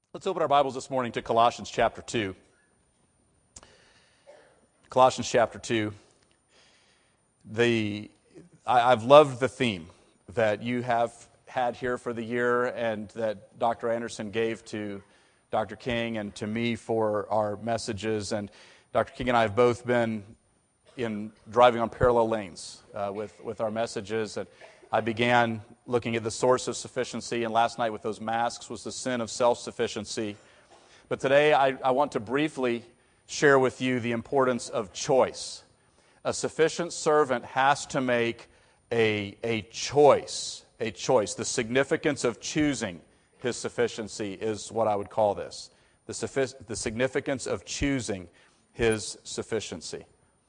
Let's open our Bibles this morning to Colossians chapter 2. Colossians chapter 2. I've loved the theme that you have had here for the year and that Dr. Anderson gave to Dr. King and to me for our messages. And Dr. King and I have both been driving on parallel lanes with our messages. And I began looking at the source of sufficiency, and last night with those masks was the sin of self-sufficiency. But today I want to briefly share with you the importance of choice. A sufficient servant has to make a choice. The significance of choosing his sufficiency is what I would call this. The significance of choosing his sufficiency.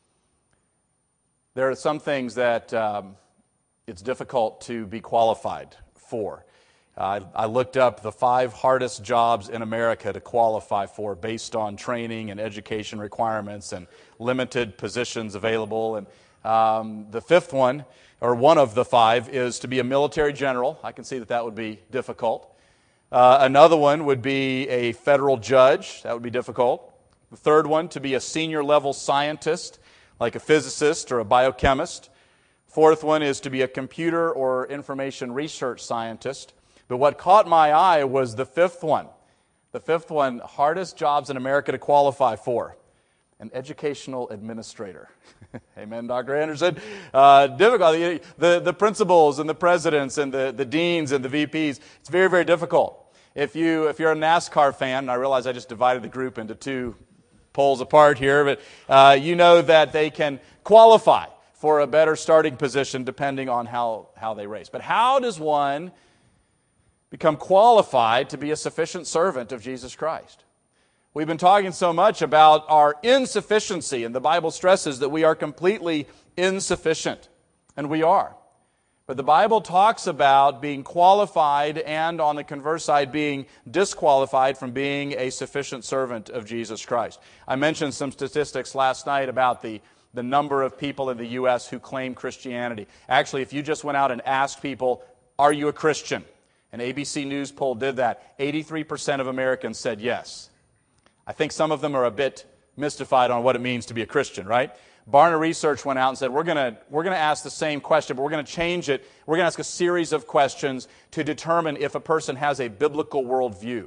There are some things that it's difficult to be qualified for. I looked up the 5 hardest jobs in America to qualify for based on training and education requirements and limited positions available. And the 5th one, or one of the 5, is to be a military general. I can see that would be difficult. Another one would be a federal judge. That would be difficult. The 3rd one, to be a senior level scientist, like a physicist or a biochemist. 4th one is to be a computer or information research scientist. But what caught my eye was the 5th one. The 5th one, hardest jobs in America to qualify for. An educational administrator. Amen, Dr. Anderson. Difficult. The principals and the presidents and the deans and the VPs, it's very, very difficult. If you're a NASCAR fan, and I realize I just divided the group into 2 poles apart here, but you know that they can qualify for a better starting position depending on how they race. But how does one become qualified to be a sufficient servant of Jesus Christ? We've been talking so much about our insufficiency, and the Bible stresses that we are completely insufficient, and we are. But the Bible talks about being qualified and, on the converse side, being disqualified from being a sufficient servant of Jesus Christ. I mentioned some statistics last night about the number of people in the U.S. who claim Christianity. Actually, if you just went out and asked people, are you a Christian? An ABC News poll did that. 83% of Americans said yes. I think some of them are a bit mystified on what it means to be a Christian, right? Barna Research went out and said, we're going to ask the same question, but we're going to change it. We're going to ask a series of questions to determine if a person has a biblical worldview.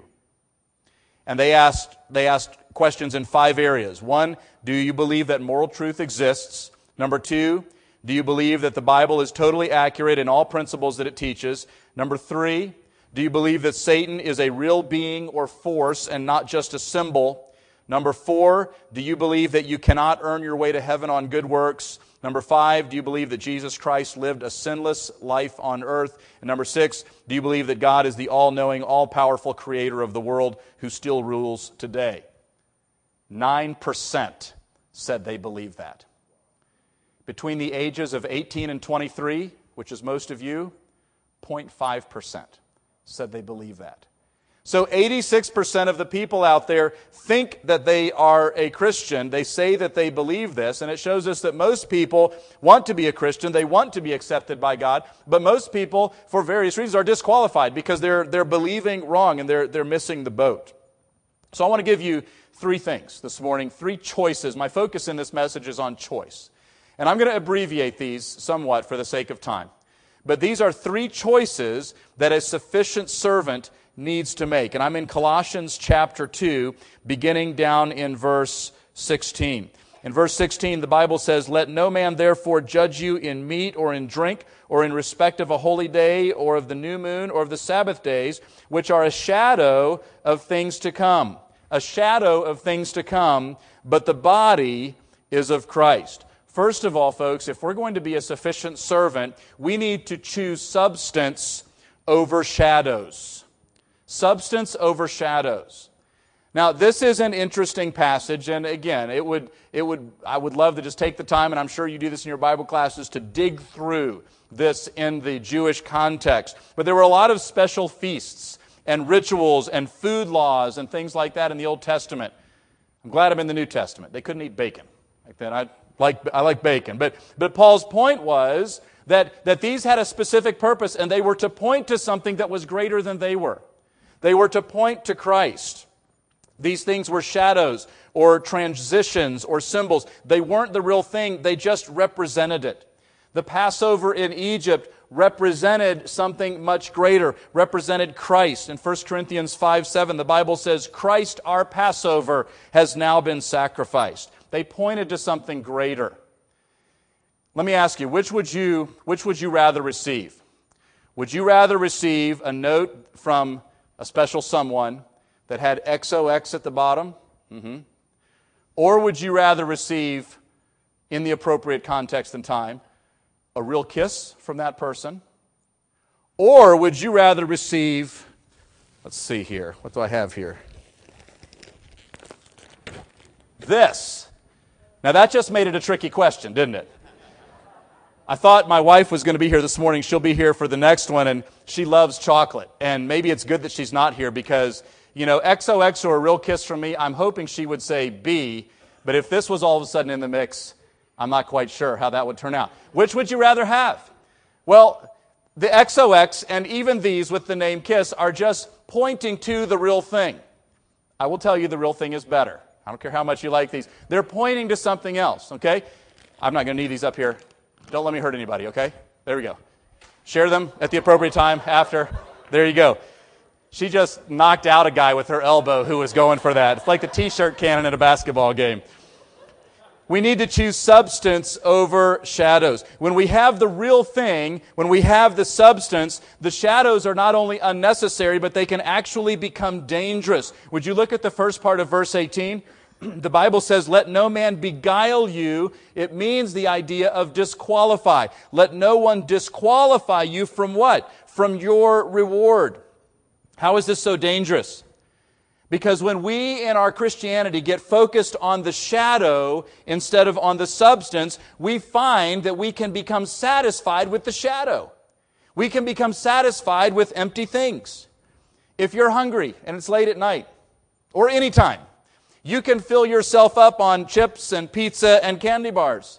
And they asked questions in 5 areas. 1, do you believe that moral truth exists? Number 2, do you believe that the Bible is totally accurate in all principles that it teaches? Number 3, do you believe that Satan is a real being or force and not just a symbol? Number 4, do you believe that you cannot earn your way to heaven on good works? Number 5, do you believe that Jesus Christ lived a sinless life on earth? And number 6, do you believe that God is the all-knowing, all-powerful creator of the world who still rules today? 9% said they believe that. Between the ages of 18 and 23, which is most of you, 0.5% said they believe that. So 86% of the people out there think that they are a Christian. They say that they believe this, and it shows us that most people want to be a Christian. They want to be accepted by God, but most people, for various reasons, are disqualified because they're believing wrong and they're missing the boat. So I want to give you 3 things this morning, 3 choices. My focus in this message is on choice. And I'm going to abbreviate these somewhat for the sake of time. But these are 3 choices that a sufficient servant needs to make. And I'm in Colossians chapter 2, beginning down in verse 16. In verse 16, the Bible says, let no man therefore judge you in meat or in drink or in respect of a holy day or of the new moon or of the Sabbath days, which are a shadow of things to come. A shadow of things to come, but the body is of Christ. First of all, folks, if we're going to be a sufficient servant, we need to choose substance over shadows. Substance over shadows. Now, this is an interesting passage, and again, I would love to just take the time, and I'm sure you do this in your Bible classes, to dig through this in the Jewish context. But there were a lot of special feasts and rituals and food laws and things like that in the Old Testament. I'm glad I'm in the New Testament. They couldn't eat bacon. Like that, I like bacon. But Paul's point was that these had a specific purpose, and they were to point to something that was greater than they were. They were to point to Christ. These things were shadows or transitions or symbols. They weren't the real thing. They just represented it. The Passover in Egypt represented something much greater, represented Christ. In 1 Corinthians 5:7, the Bible says, Christ, our Passover, has now been sacrificed. They pointed to something greater. Let me ask you, which would you rather receive? Would you rather receive a note from a special someone that had XOX at the bottom? Or would you rather receive, in the appropriate context and time, a real kiss from that person? Or would you rather receive, let's see here, what do I have here? This. Now that just made it a tricky question, didn't it? I thought my wife was going to be here this morning. She'll be here for the next one, and she loves chocolate. And maybe it's good that she's not here because, XOX or a real kiss from me, I'm hoping she would say B. But if this was all of a sudden in the mix, I'm not quite sure how that would turn out. Which would you rather have? Well, the XOX and even these with the name Kiss are just pointing to the real thing. I will tell you the real thing is better. I don't care how much you like these. They're pointing to something else, okay? I'm not going to need these up here. Don't let me hurt anybody, okay? There we go. Share them at the appropriate time after. There you go. She just knocked out a guy with her elbow who was going for that. It's like the T-shirt cannon at a basketball game. We need to choose substance over shadows. When we have the real thing, when we have the substance, the shadows are not only unnecessary, but they can actually become dangerous. Would you look at the first part of verse 18? The Bible says, let no man beguile you. It means the idea of disqualify. Let no one disqualify you from what? From your reward. How is this so dangerous? Because when we in our Christianity get focused on the shadow instead of on the substance, we find that we can become satisfied with the shadow. We can become satisfied with empty things. If you're hungry and it's late at night, or any time, you can fill yourself up on chips and pizza and candy bars.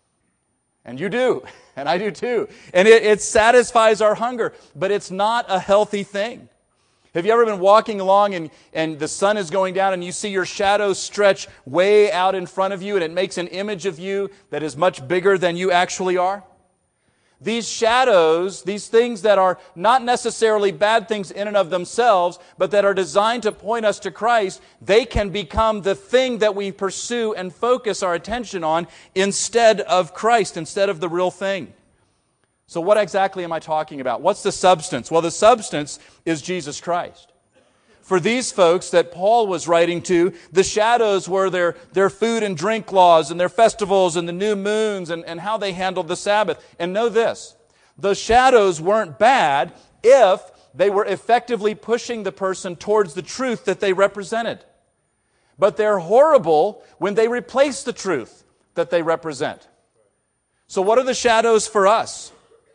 And you do, and I do too. And it satisfies our hunger, but it's not a healthy thing. Have you ever been walking along and the sun is going down and you see your shadow stretch way out in front of you and it makes an image of you that is much bigger than you actually are? These shadows, these things that are not necessarily bad things in and of themselves, but that are designed to point us to Christ, they can become the thing that we pursue and focus our attention on instead of Christ, instead of the real thing. So what exactly am I talking about? What's the substance? Well, the substance is Jesus Christ. For these folks that Paul was writing to, the shadows were their food and drink laws and their festivals and the new moons and how they handled the Sabbath. And know this, the shadows weren't bad if they were effectively pushing the person towards the truth that they represented. But they're horrible when they replace the truth that they represent. So what are the shadows for us?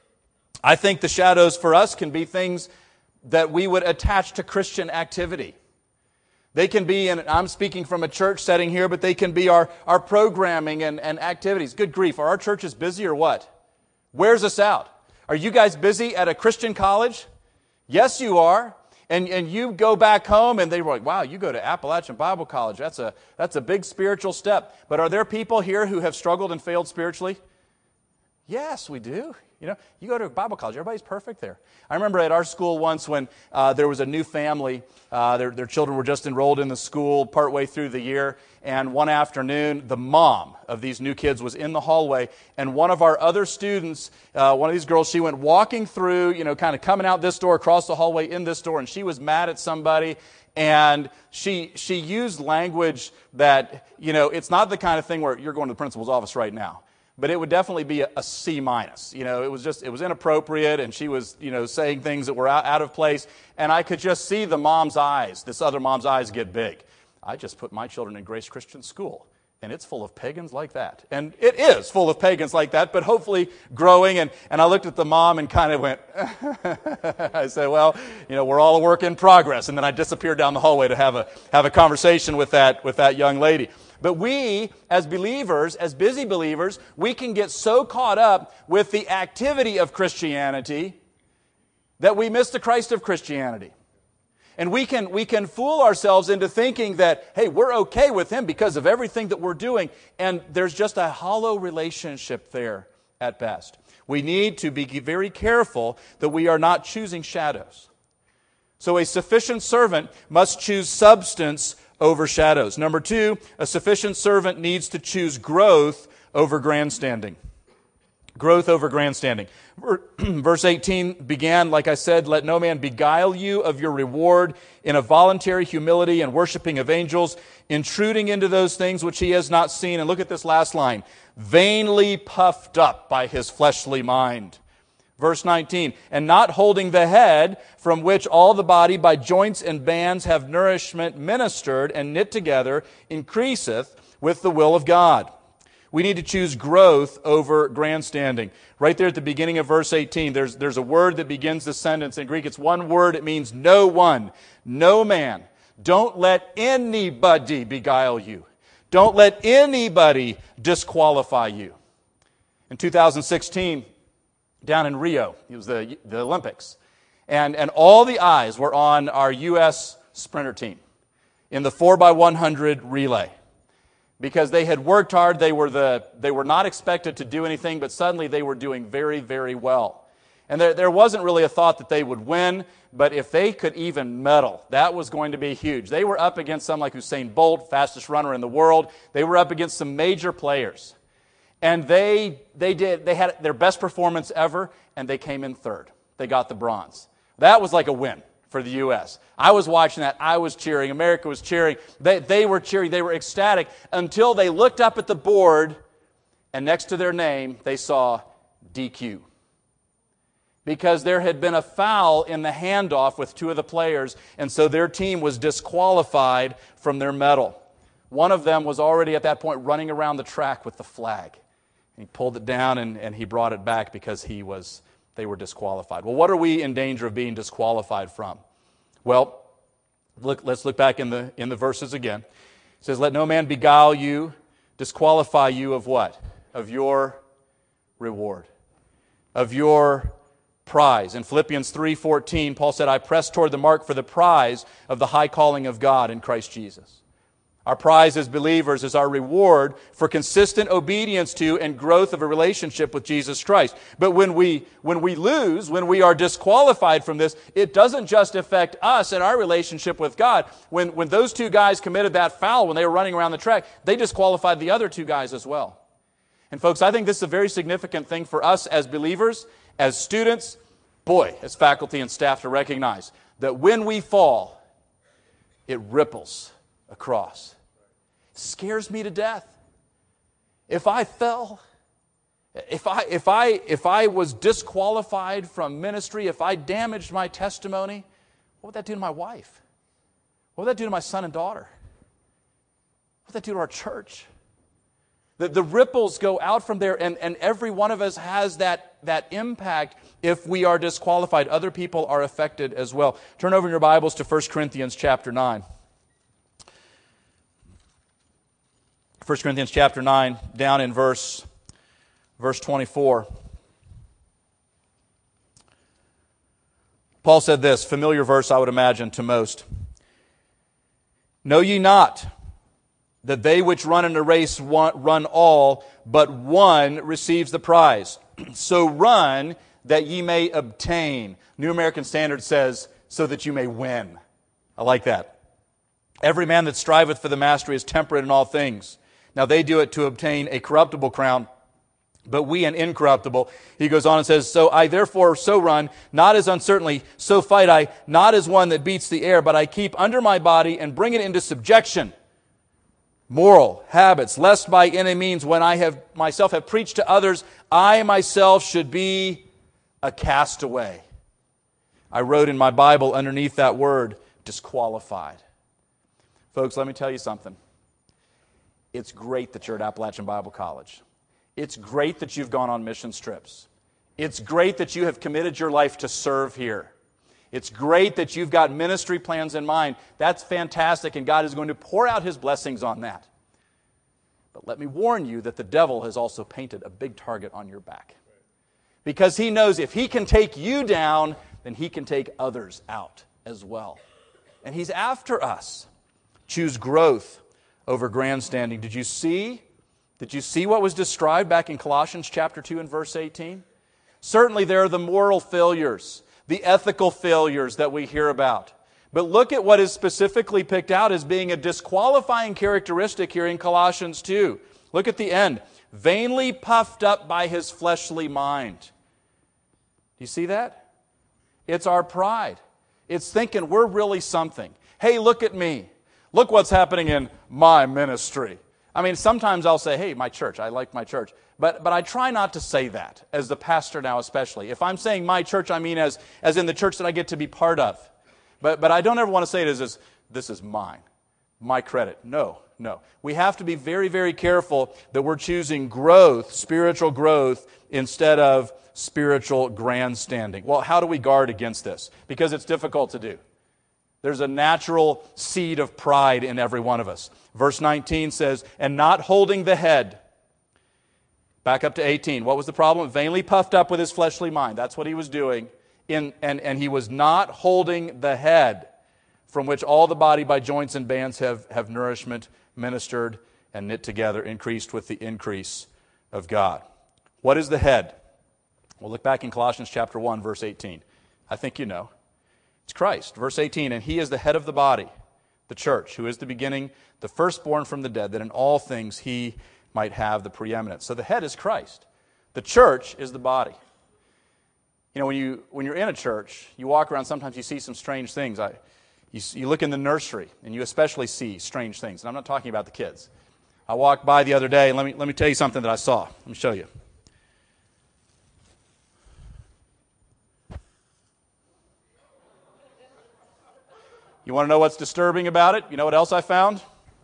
I think the shadows for us can be things that we would attach to Christian activity. They can be, and I'm speaking from a church setting here, but they can be our programming and activities. Good grief, are our churches busy or what? Wears us out. Are you guys busy at a Christian college? Yes, you are. And you go back home and they were like, wow, you go to Appalachian Bible College. That's a big spiritual step. But are there people here who have struggled and failed spiritually? Yes, we do. You go to Bible college, everybody's perfect there. I remember at our school once when there was a new family, their children were just enrolled in the school partway through the year, and one afternoon, the mom of these new kids was in the hallway, and one of our other students, one of these girls, she went walking through, kind of coming out this door, across the hallway, in this door, and she was mad at somebody, and she used language that, it's not the kind of thing where you're going to the principal's office right now. But it would definitely be a C-. It was inappropriate, and she was, saying things that were out of place. And I could just see the mom's eyes, this other mom's eyes get big. I just put my children in Grace Christian School, and it's full of pagans like that. And it is full of pagans like that, but hopefully growing. And I looked at the mom and kind of went, I said, well, we're all a work in progress. And then I disappeared down the hallway to have a conversation with that young lady. But we, as believers, as busy believers, we can get so caught up with the activity of Christianity that we miss the Christ of Christianity. And we can fool ourselves into thinking that, hey, we're okay with Him because of everything that we're doing. And there's just a hollow relationship there at best. We need to be very careful that we are not choosing shadows. So a sufficient servant must choose substance over shadows. Number 2, a sufficient servant needs to choose growth over grandstanding. Growth over grandstanding. Verse 18 began, like I said, let no man beguile you of your reward in a voluntary humility and worshiping of angels, intruding into those things which he has not seen. And look at this last line, vainly puffed up by his fleshly mind. Verse 19, and not holding the head, from which all the body by joints and bands have nourishment ministered and knit together, increaseth with the will of God. We need to choose growth over grandstanding. Right there at the beginning of verse 18, there's a word that begins the sentence. In Greek, it's one word. It means no one, no man. Don't let anybody beguile you. Don't let anybody disqualify you. In 2016, down in Rio, it was the Olympics, and all the eyes were on our U.S. sprinter team in the 4x100 relay. Because they had worked hard, they were not expected to do anything, but suddenly they were doing very, very well. And there wasn't really a thought that they would win, but if they could even medal, that was going to be huge. They were up against someone like Usain Bolt, fastest runner in the world. They were up against some major players. And they had their best performance ever, and they came in third. They got the bronze. That was like a win for the U.S. I was watching that. I was cheering. America was cheering. They were cheering. They were ecstatic until they looked up at the board, and next to their name, they saw DQ. Because there had been a foul in the handoff with two of the players, and so their team was disqualified from their medal. One of them was already at that point running around the track with the flag. He pulled it down and he brought it back because they were disqualified. Well, what are we in danger of being disqualified from? Well, let's look back in the verses again. It says, let no man beguile you, disqualify you of what? Of your reward, of your prize. In Philippians 3:14, Paul said, I press toward the mark for the prize of the high calling of God in Christ Jesus. Our prize as believers is our reward for consistent obedience to and growth of a relationship with Jesus Christ. But when we lose, when we are disqualified from this, it doesn't just affect us and our relationship with God. When those two guys committed that foul when they were running around the track, they disqualified the other two guys as well. And folks, I think this is a very significant thing for us as believers, as students, as faculty and staff to recognize that when we fall, it ripples across. It scares me to death. If I fell, if I was disqualified from ministry, if I damaged my testimony, what would that do to my wife? What would that do to my son and daughter? What would that do to our church? The ripples go out from there, and every one of us has that impact if we are disqualified. Other people are affected as well. Turn over in your Bibles to 1 Corinthians chapter 9. 1 Corinthians chapter 9, down in verse 24. Paul said this, familiar verse I would imagine to most. Know ye not that they which run in a race run all, but one receives the prize. So run that ye may obtain. New American Standard says, so that you may win. I like that. Every man that striveth for the mastery is temperate in all things. Now they do it to obtain a corruptible crown, but we an incorruptible. He goes on and says, so I therefore so run, not as uncertainly, so fight I, not as one that beats the air, but I keep under my body and bring it into subjection. Moral habits, lest by any means when I have myself have preached to others, I myself should be a castaway. I wrote in my Bible underneath that word, disqualified. Folks, let me tell you something. It's great that you're at Appalachian Bible College. It's great that you've gone on mission trips. It's great that you have committed your life to serve here. It's great that you've got ministry plans in mind. That's fantastic, and God is going to pour out His blessings on that. But let me warn you that the devil has also painted a big target on your back. Because he knows if he can take you down, then he can take others out as well. and He's after us. Choose growth over grandstanding. Did you see what was described back in Colossians chapter 2 and verse 18? Certainly there are the moral failures, the ethical failures that we hear about. But look at what is specifically picked out as being a disqualifying characteristic here in Colossians 2. Look at the end. Vainly puffed up by his fleshly mind. Do you see that? It's our pride. It's thinking we're really something. Hey, look at me. Look what's happening in my ministry. I mean, sometimes I'll say, hey, my church, I like my church. But I try not to say that, as the pastor now especially. If I'm saying my church, I mean as in the church that I get to be part of. But I don't ever want to say it as this is mine, my credit. No. We have to be very, very careful that we're choosing growth, spiritual growth, instead of spiritual grandstanding. Well, how do we guard against this? Because it's difficult to do. There's a natural seed of pride in every one of us. Verse 19 says, and not holding the head. Back up to 18. What was the problem? Vainly puffed up with his fleshly mind. That's what he was doing. And he was not holding the head, from which all the body by joints and bands have nourishment, ministered, and knit together, increased with the increase of God. What is the head? We'll look back in Colossians chapter 1, verse 18. I think you know. It's Christ. Verse 18, and He is the head of the body, the church, who is the beginning, the firstborn from the dead, that in all things He might have the preeminence. So the head is Christ. The church is the body. You know, when you're in a church, you walk around, sometimes you see some strange things. You look in the nursery, and you especially see strange things. And I'm not talking about the kids. I walked by the other day, and let me tell you something that I saw. Let me show you. You want to know what's disturbing about it? You know what else I found?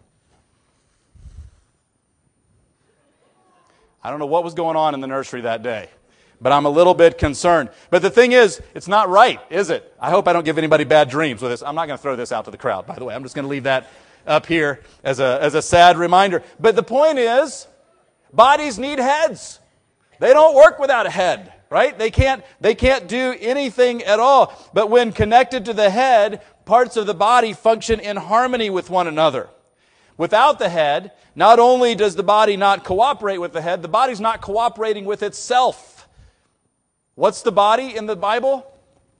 I don't know what was going on in the nursery that day, but I'm a little bit concerned. But the thing is, it's not right, is it? I hope I don't give anybody bad dreams with this. I'm not going to throw this out to the crowd, by the way. I'm just going to leave that up here as a sad reminder. But the point is, bodies need heads. They don't work without a head, right? They can't do anything at all. But when connected to the head, parts of the body function in harmony with one another. Without the head, not only does the body not cooperate with the head, the body's not cooperating with itself. What's the body in the Bible?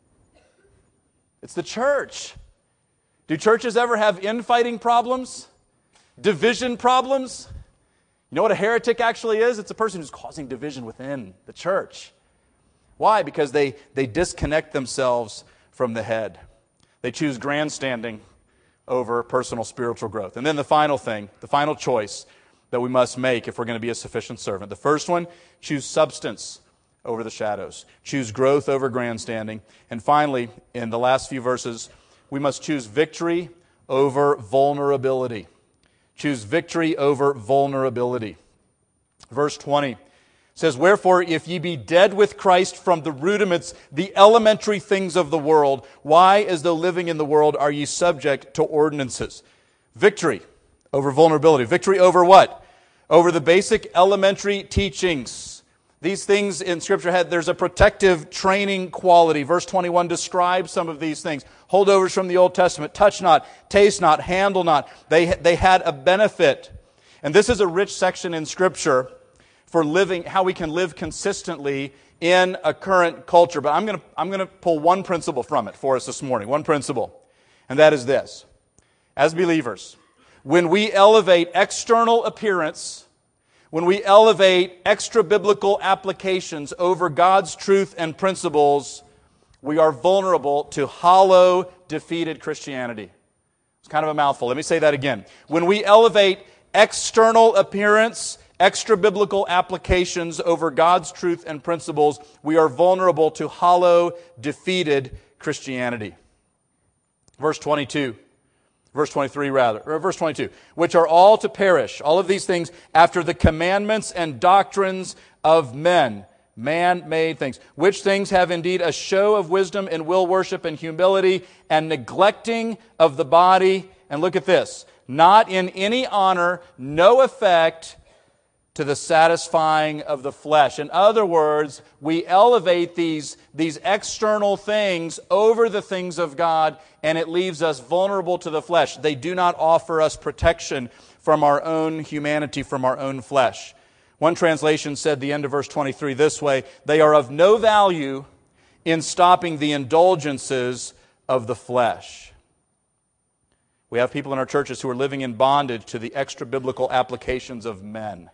It's the church. Do churches ever have infighting problems? Division problems? You know what a heretic actually is? It's a person who's causing division within the church. Why? Because they disconnect themselves from the head. They choose grandstanding over personal spiritual growth. And then the final thing, the final choice that we must make if we're going to be a sufficient servant. The first one, choose substance over the shadows. Choose growth over grandstanding. And finally, in the last few verses, we must choose victory over vulnerability. Choose victory over vulnerability. Verse 20 says, wherefore, if ye be dead with Christ from the rudiments, the elementary things of the world, why, as though living in the world, are ye subject to ordinances? Victory over vulnerability. Victory over what? Over the basic elementary teachings. These things in Scripture there's a protective training quality. Verse 21 describes some of these things. Holdovers from the Old Testament. Touch not, taste not, handle not. They had a benefit. And this is a rich section in Scripture for living, how we can live consistently in a current culture. But I'm going to pull one principle from it for us this morning. One principle. And that is this. As believers, when we elevate external appearance, when we elevate extra-biblical applications over God's truth and principles, we are vulnerable to hollow, defeated Christianity. It's kind of a mouthful. Let me say that again. When we elevate external appearance, extra-biblical applications over God's truth and principles, we are vulnerable to hollow, defeated Christianity. Verse 22. Verse 23 rather, or verse 22, which are all to perish, all of these things, after the commandments and doctrines of men, man-made things, which things have indeed a show of wisdom and will worship and humility and neglecting of the body, and look at this, not in any honor, no effect to the satisfying of the flesh. In other words, we elevate these external things over the things of God, and it leaves us vulnerable to the flesh. They do not offer us protection from our own humanity, from our own flesh. One translation said the end of verse 23 this way: they are of no value in stopping the indulgences of the flesh. We have people in our churches who are living in bondage to the extra-biblical applications of men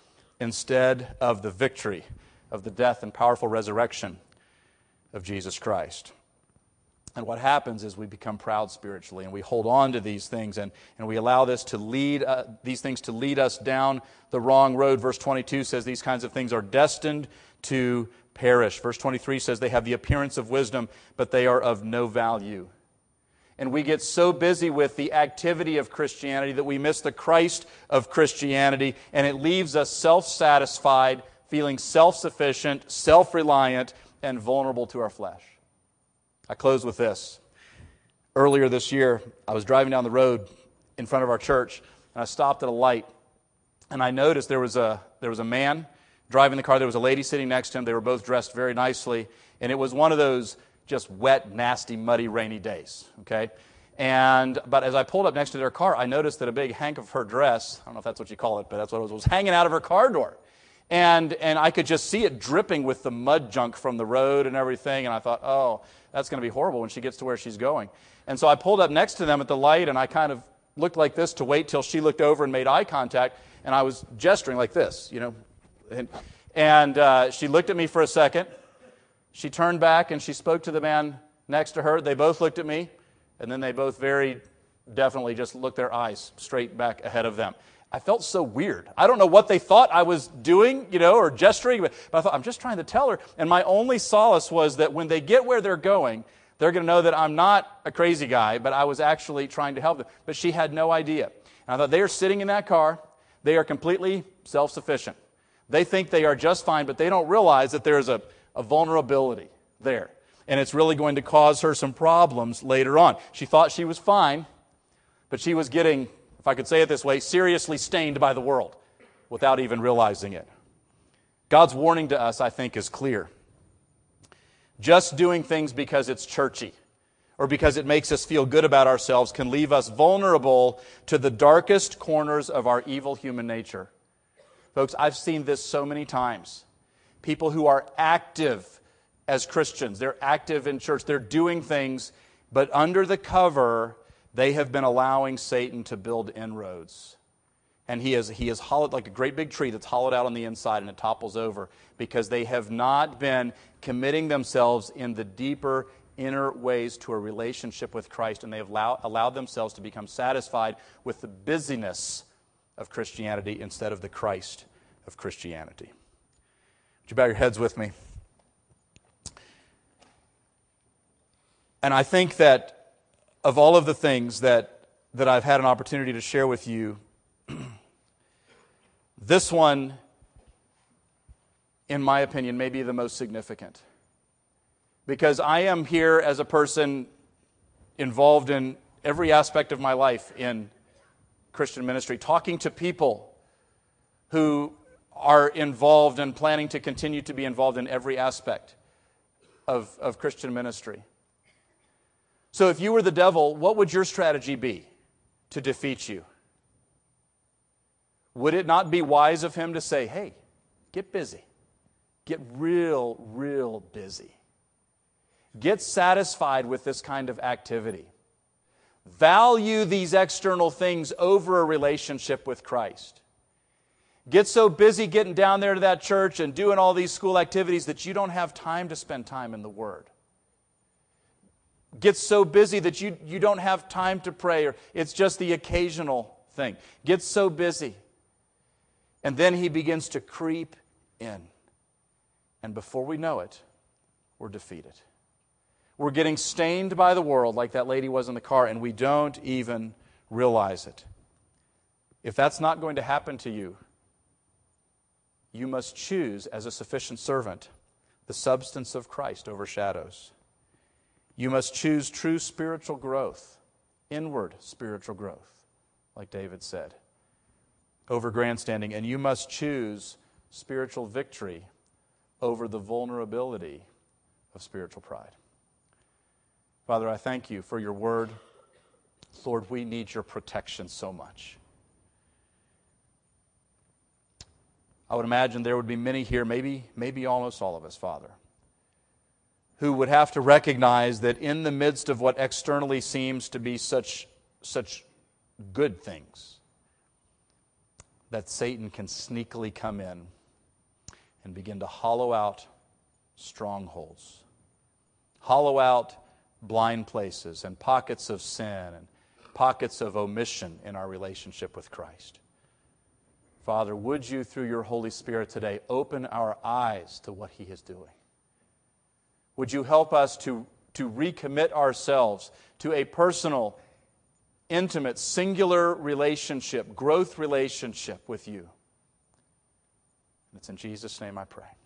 instead of the victory of the death and powerful resurrection of Jesus Christ. And what happens is we become proud spiritually, and we hold on to these things, and we allow these things to lead us down the wrong road. Verse 22 says these kinds of things are destined to perish. Verse 23 says they have the appearance of wisdom, but they are of no value. And we get so busy with the activity of Christianity that we miss the Christ of Christianity, and it leaves us self-satisfied, feeling self-sufficient, self-reliant, and vulnerable to our flesh. I close with this. Earlier this year, I was driving down the road in front of our church, and I stopped at a light, and I noticed there was a man driving the car. There was a lady sitting next to him. They were both dressed very nicely, and it was one of those just wet, nasty, muddy, rainy days, okay? But as I pulled up next to their car, I noticed that a big hank of her dress, I don't know if that's what you call it, but that's what it was hanging out of her car door. And I could just see it dripping with the mud junk from the road and everything, and I thought, oh, that's going to be horrible when she gets to where she's going. And so I pulled up next to them at the light, and I kind of looked like this to wait till she looked over and made eye contact, and I was gesturing like this, you know. And she looked at me for a second. She turned back and she spoke to the man next to her. They both looked at me, and then they both very definitely just looked their eyes straight back ahead of them. I felt so weird. I don't know what they thought I was doing, or gesturing, but I thought, I'm just trying to tell her. And my only solace was that when they get where they're going, they're going to know that I'm not a crazy guy, but I was actually trying to help them. But she had no idea. And I thought, they are sitting in that car. They are completely self-sufficient. They think they are just fine, but they don't realize that there is a vulnerability there. And it's really going to cause her some problems later on. She thought she was fine, but she was getting, if I could say it this way, seriously stained by the world without even realizing it. God's warning to us, I think, is clear. Just doing things because it's churchy or because it makes us feel good about ourselves can leave us vulnerable to the darkest corners of our evil human nature. Folks, I've seen this so many times. People who are active as Christians, they're active in church, they're doing things, but under the cover, they have been allowing Satan to build inroads. And he is hollowed like a great big tree that's hollowed out on the inside and it topples over because they have not been committing themselves in the deeper inner ways to a relationship with Christ, and they have allowed themselves to become satisfied with the busyness of Christianity instead of the Christ of Christianity. Would you bow your heads with me? And I think that of all of the things that I've had an opportunity to share with you, this one, in my opinion, may be the most significant. Because I am here as a person involved in every aspect of my life in Christian ministry, talking to people who are involved and planning to continue to be involved in every aspect of Christian ministry. So if you were the devil, what would your strategy be to defeat you? Would it not be wise of him to say, hey, get busy. Get real busy. Get satisfied with this kind of activity. Value these external things over a relationship with Christ. Get so busy getting down there to that church and doing all these school activities that you don't have time to spend time in the Word. Get so busy that you don't have time to pray, or it's just the occasional thing. Get so busy. And then he begins to creep in. And before we know it, we're defeated. We're getting stained by the world like that lady was in the car, and we don't even realize it. If that's not going to happen to you, you must choose as a sufficient servant the substance of Christ overshadows. You must choose true spiritual growth, inward spiritual growth, like David said, over grandstanding, and you must choose spiritual victory over the vulnerability of spiritual pride. Father, I thank you for your word. Lord, we need your protection so much. I would imagine there would be many here, maybe almost all of us, Father, who would have to recognize that in the midst of what externally seems to be such good things, that Satan can sneakily come in and begin to hollow out strongholds, hollow out blind places and pockets of sin and pockets of omission in our relationship with Christ. Father, would you, through your Holy Spirit today, open our eyes to what He is doing? Would you help us to recommit ourselves to a personal, intimate, singular relationship, growth relationship with you? And it's in Jesus' name I pray.